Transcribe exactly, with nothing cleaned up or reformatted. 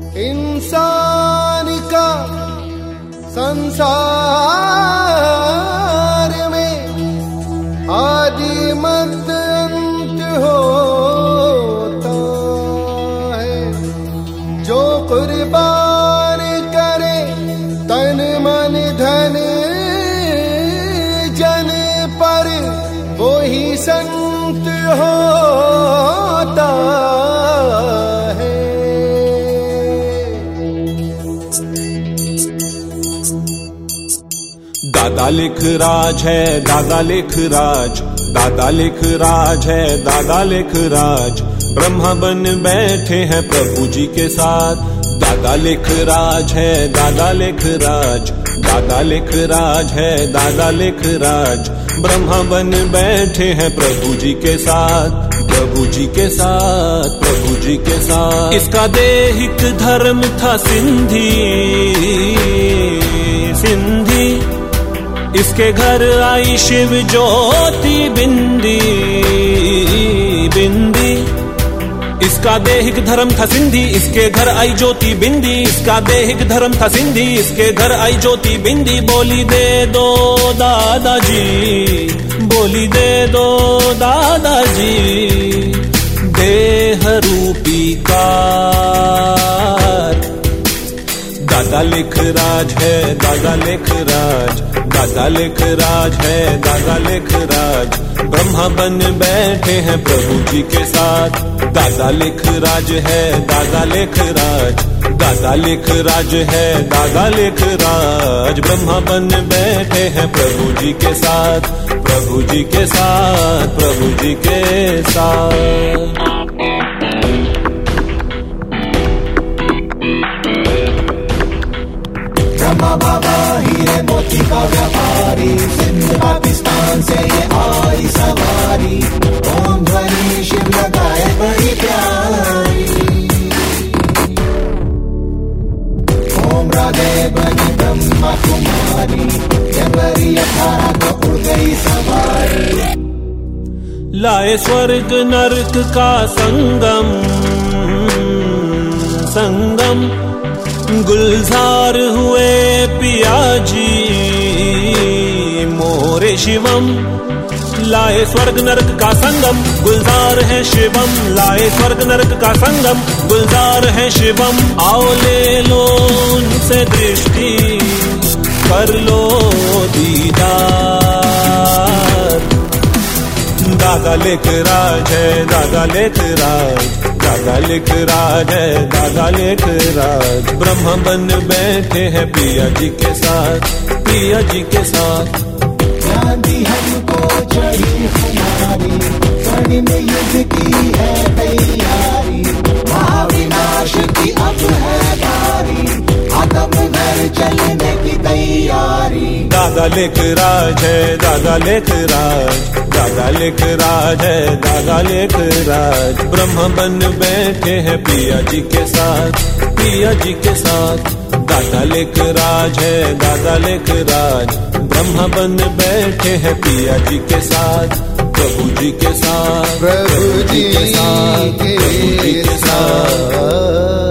इंसान का संसार में आदि मत अंत होता है। जो कुर्बान करे तन मन धन जन पर, वो ही संत होता है। दादा लिख राज है, दादा लिख राज, दादा लिख राज है, दादा लिख राज। ब्रह्मा बन बैठे हैं प्रभु जी के साथ। दादा लिख राज है, दादा लिख राज, दादा लिख राज है, दादा लिख राज। ब्रह्मा बन बैठे हैं प्रभु जी के साथ, प्रभु जी के साथ, प्रभु जी के साथ। इसका देहिक धर्म था सिंधी, सिंधी। इसके घर आई शिव ज्योति बिंदी, बिंदी। इसका देहिक धर्म था सिंधी, इसके घर आई ज्योति बिंदी। इसका देहिक धर्म था सिंधी, इसके घर आई ज्योति बिंदी। बोली दे दो दादाजी, बोली दे दो दादाजी। देह रूपी कार दादा लिख राज है, दादा लिख राज, दादा लिख राज है, दादा लिख राज। ब्रह्मा बन बैठे हैं प्रभु जी के साथ। दादा लिख राज है, दादा लिख राज, दादा लिख राज है, दादा लिख राज। ब्रह्मा बन बैठे हैं प्रभु जी के साथ, प्रभु जी के साथ, प्रभु जी के साथ। ब्रह्मा बाबा हीरे मोती का व्यापारी, सिंध पाकिस्तान से ये आई सवारी। ओम ध्वनि शिव लगाए बड़ी प्यारी। ओम राधे बनी ब्रह्मा कुमारी, जनवरी अठारह को उड़ गई सवारी। लाए स्वर्ग नरक का संगम, संगम। गुलजार हुए पिया जी मोरे शिवम। लाए स्वर्ग नरक का संगम, गुलजार है शिवम। लाए स्वर्ग नरक का संगम, गुलजार है शिवम। आओ ले लो उनसे दृष्टि, कर लो दीदार। दादा लिख राज है, दादा लिख राज, दादा लिख राज है, दादा लिख राज। ब्रह्मा बन बैठे हैं पिया जी के साथ, पिया जी के साथ। गांधी हमको चढ़ी हमारी, स्वर्णिम युद्ध की है तैयारी। महाविनाश की अब है बारी, आत्मघर चलने की तैयारी। दादा लिख राज है, दादा लिख राज, दादा लिख राज है, दादा लिख राज। ब्रह्मा बन बैठे हैं पिया जी के साथ, पिया जी के साथ। दादा लिख राज है, दादा लिख राज। ब्रह्मा बन बैठे हैं पिया जी के साथ, प्रभु जी के साथ, प्रभु जी के साथ, प्रभु जी के साथ।